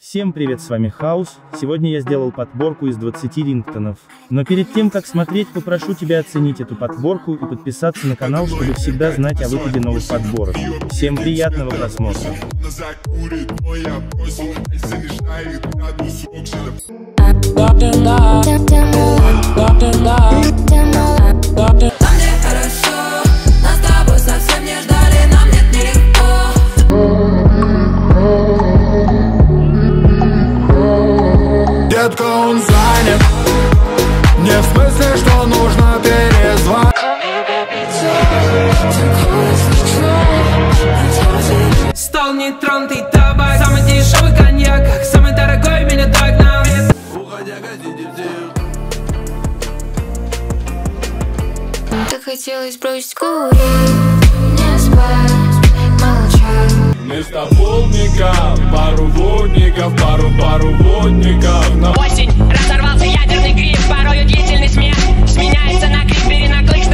Всем привет, с вами Хаус. Сегодня я сделал подборку из 20 рингтонов. Но перед тем как смотреть, попрошу тебя оценить эту подборку и подписаться на канал, чтобы всегда знать о выходе новых подборок. Всем приятного просмотра. Детка, он занят. Не в смысле, что нужно перезвонить. Стал нетронутый табак, самый дешевый коньяк, как самый дорогой меня догнал. Уходя, хотите всех. Так хотелось бросить курить, не спать, молчать. Вместо полдника пару водников, пару водников. Осень, разорвался ядерный гриб, порою длительный смех сменяется на крик, перенаклык.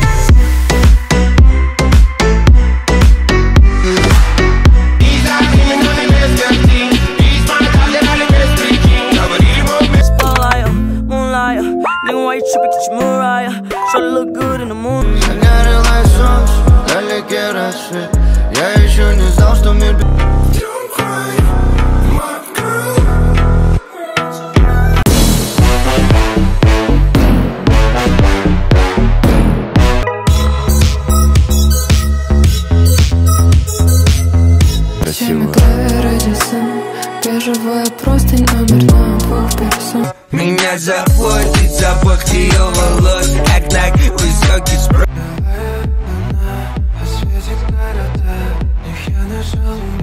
Я еще не знал, что мир... Красиво. Бежевая простынь, номер на двух персон. Меня заводит запах ее волос, как так высокий спрос.